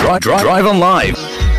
Drive on Live.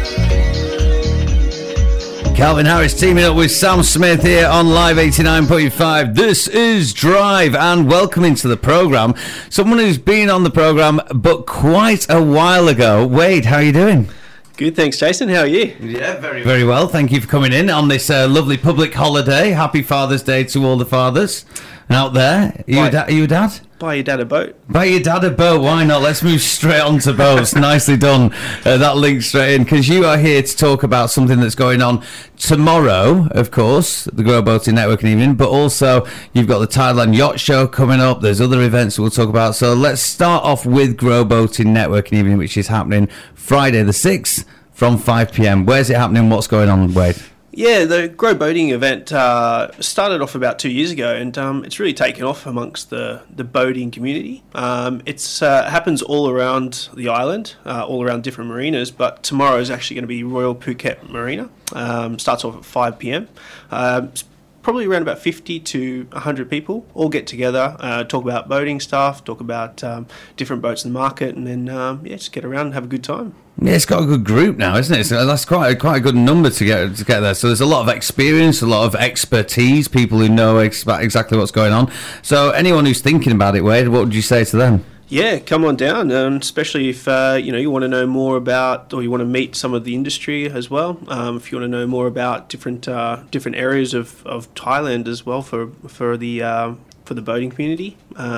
Calvin Harris teaming up with Sam Smith here on Live 89.5. This is Drive, and welcome into the programme someone who's been on the programme but quite a while ago. Wade, how are you doing? Good, thanks, Jason. How are you? Yeah, very well. Thank you for coming in on this lovely public holiday. Happy Father's Day to all the fathers out there. Are you a dad? Buy your dad a boat. Buy your dad a boat, why not? Let's move straight on to boats. Nicely done. That links straight in, because you are here to talk about something that's going on tomorrow, of course, the Grow Boating Networking evening, but also you've got the Thailand Yacht Show coming up. There's other events we'll talk about. So let's start off with Grow Boating Networking evening, which is happening Friday the 6th from 5 p.m. Where's it happening? What's going on, Wade? Yeah, the Grow Boating event started off about 2 years ago, and it's really taken off amongst the boating community. It happens all around the island, all around different marinas, but tomorrow is actually going to be Royal Phuket Marina. Starts off at 5 p.m. Probably around about 50 to 100 people all get together, talk about boating stuff, talk about different boats in the market, and then just get around and have a good time. Yeah, it's got a good group now, isn't it? So that's quite a good number to get there. So there's a lot of experience, a lot of expertise, people who know exactly what's going on. So anyone who's thinking about it, Wade, what would you say to them? Yeah, come on down, especially if you want to know more about, or you want to meet some of the industry as well. If you want to know more about different areas of Thailand as well for the boating community,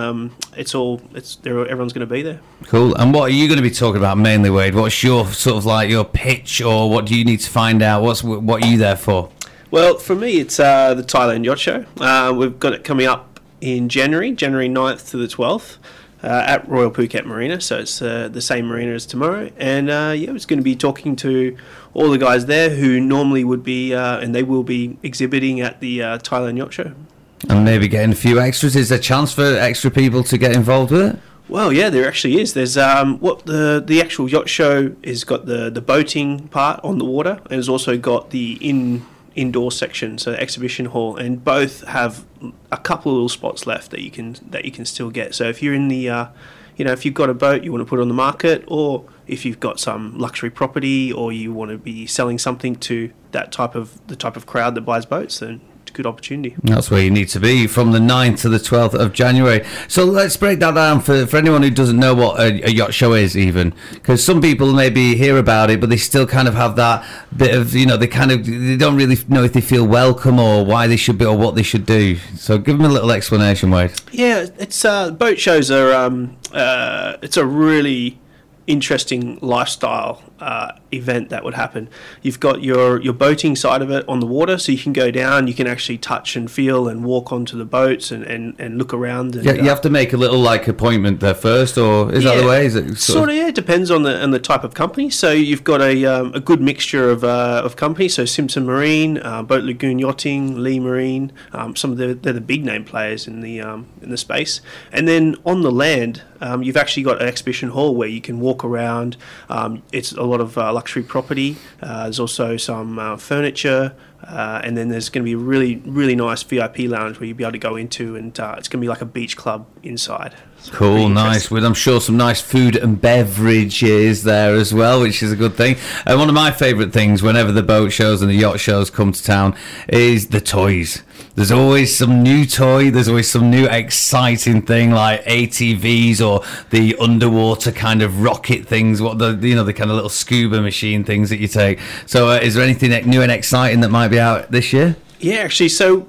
everyone's going to be there. Cool. And what are you going to be talking about mainly, Wade? What's your sort of like your pitch, or what do you need to find out? What are you there for? Well, for me, it's the Thailand Yacht Show. We've got it coming up in January 9th to the 12th. At Royal Phuket Marina, so it's the same marina as tomorrow, and it's going to be talking to all the guys there who normally would be, and they will be exhibiting at the Thailand Yacht Show. And maybe getting a few extras. Is there a chance for extra people to get involved with it? Well, yeah, there actually is. There's what the actual yacht show is got the boating part on the water, and it's also got the indoor section, so exhibition hall, and both have a couple of little spots left that you can still get. So if you're in the if you've got a boat you want to put on the market, or if you've got some luxury property, or you want to be selling something to the type of crowd that buys boats, then it's a good opportunity. That's where you need to be from the 9th to the 12th of January. So let's break that down for anyone who doesn't know what a yacht show is, even, because some people maybe hear about it but they still kind of have that bit of, they don't really know if they feel welcome or why they should be or what they should do. So give them a little explanation, Wade. Yeah, it's boat shows are it's a really interesting lifestyle event that would happen. You've got your boating side of it on the water, so you can go down, you can actually touch and feel and walk onto the boats and look around. And, you have to make a little appointment there first, or is that the way? Is it sort of? Yeah, it depends on the type of company. So you've got a good mixture of companies. So Simpson Marine, Boat Lagoon Yachting, Lee Marine, they're the big name players in the space. And then on the land, you've actually got an exhibition hall where you can walk around. It's a lot of luxury property. There's also some furniture, and then there's going to be a really, really nice VIP lounge where you'll be able to go into, and it's going to be like a beach club inside. Cool, nice. With, I'm sure, some nice food and beverages there as well, which is a good thing. And one of my favourite things whenever the boat shows and the yacht shows come to town is the toys. There's always some new toy, there's always some new exciting thing like ATVs or the underwater kind of rocket things, the kind of little scuba machine things that you take. So is there anything new and exciting that might be out this year? Yeah, actually, so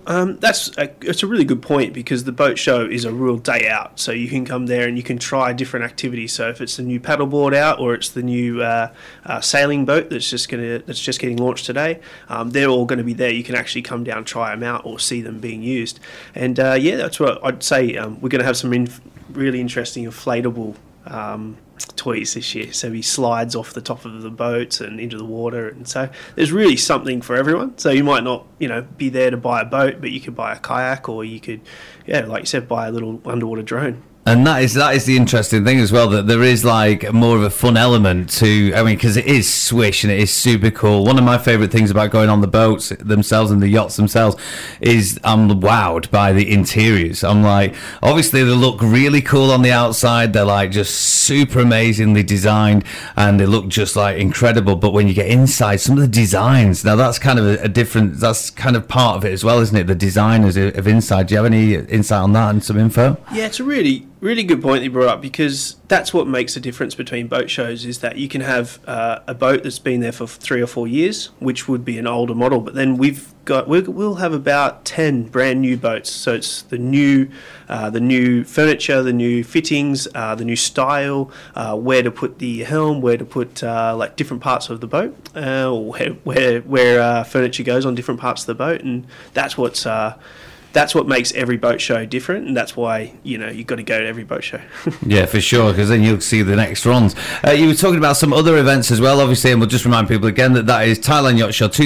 it's a really good point, because the boat show is a real day out. So you can come there and you can try different activities. So if it's the new paddleboard out, or it's the new sailing boat that's just getting launched today, they're all going to be there. You can actually come down, try them out, or see them being used. And that's what I'd say. We're going to have some really interesting inflatable toys this year, so he slides off the top of the boats and into the water, and so there's really something for everyone. So you might not be there to buy a boat, but you could buy a kayak, or you could like you said, buy a little underwater drone. And that is the interesting thing as well, that there is like more of a fun element to, I mean, because it is swish and it is super cool. One of my favourite things about going on the boats themselves and the yachts themselves is I'm wowed by the interiors. I'm like, obviously they look really cool on the outside. They're like just super amazingly designed and they look just like incredible. But when you get inside, some of the designs, now that's kind of a different, that's kind of part of it as well, isn't it? The designers of inside. Do you have any insight on that and some info? Yeah, it's a really good point you brought up, because that's what makes the difference between boat shows, is that you can have a boat that's been there for 3 or 4 years, which would be an older model, but then we'll have about 10 brand new boats. So it's the new furniture, the new fittings, the new style, where to put the helm, where to put like different parts of the boat, or where furniture goes on different parts of the boat, and that's what makes every boat show different, and that's why you've got to go to every boat show. Yeah, for sure, because then you'll see the next runs. You were talking about some other events as well, obviously, and we'll just remind people again that is Thailand Yacht Show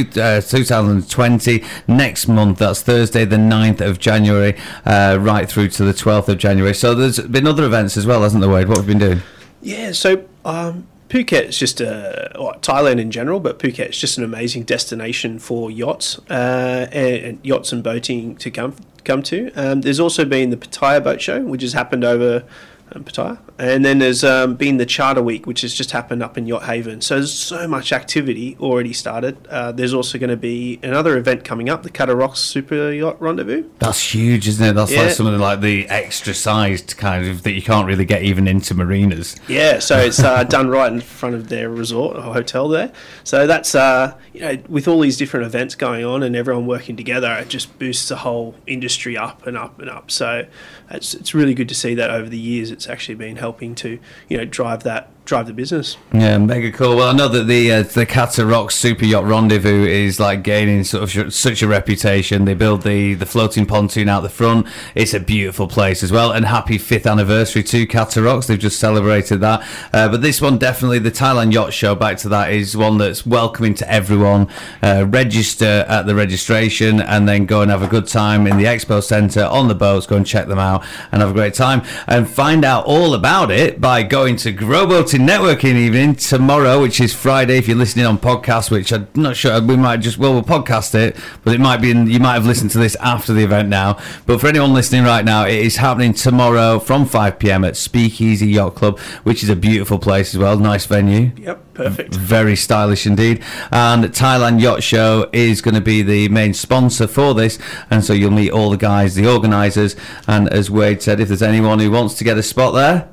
2020 next month. That's Thursday the 9th of January right through to the 12th of January. So there's been other events as well, hasn't there, Wade? What have you been doing? Yeah, so Phuket is just Thailand in general, but Phuket is just an amazing destination for yachts and yachts and boating to come to. There's also been the Pattaya Boat Show, which has happened over Pattaya, and then there's been the Charter Week, which has just happened up in Yacht Haven. So there's so much activity already started. There's also going to be another event coming up, the Cutter Rocks Super Yacht Rendezvous. That's huge, isn't it? That's like something like the extra sized kind of that you can't really get even into marinas. Yeah, so it's done right in front of their resort or hotel there. So that's with all these different events going on and everyone working together, it just boosts the whole industry up and up and up. So it's really good to see that over the years it's actually been helping to drive the business. Yeah, mega cool. Well, I know that the Cutter Rocks Super Yacht Rendezvous is like gaining sort of such a reputation. They build the floating pontoon out the front. It's a beautiful place as well, and happy 5th anniversary to Cutter Rocks. They've just celebrated that. But this one, definitely the Thailand Yacht Show, back to that, is one that's welcoming to everyone. Register at the registration and then go and have a good time in the Expo Centre on the boats. Go and check them out and have a great time, and find out all about it by going to Grow Boating Networking evening tomorrow, which is Friday. If you're listening on podcast, which I'm not sure, we'll podcast it, but it might be you might have listened to this after the event now. But for anyone listening right now, it is happening tomorrow from 5 p.m. at Speakeasy Yacht Club, which is a beautiful place as well. Nice venue. Yep, perfect. Very stylish indeed. And Thailand Yacht Show is going to be the main sponsor for this, and so you'll meet all the guys, the organisers, and as Wade said, if there's anyone who wants to get a spot there,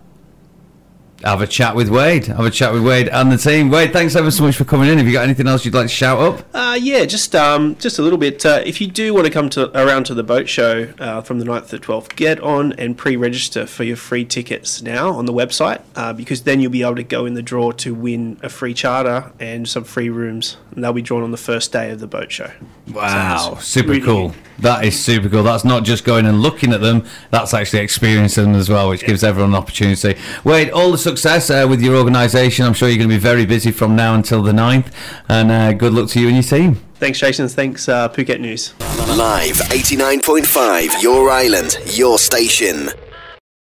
have a chat with Wade and the team. Wade, thanks ever so much for coming in. Have you got anything else you'd like to shout up? Yeah, just a little bit. If you do want to come around to the boat show from the 9th to the 12th, get on and pre-register for your free tickets now on the website, because then you'll be able to go in the draw to win a free charter and some free rooms, and they'll be drawn on the first day of the boat show. Wow, so super really cool. That is super cool. That's not just going and looking at them, that's actually experiencing them as well, which gives everyone an opportunity. Wade, all the success with your organisation. I'm sure you're going to be very busy from now until the 9th, and good luck to you and your team. Thanks, Jason. Thanks, Phuket News. Live 89.5, your island, your station.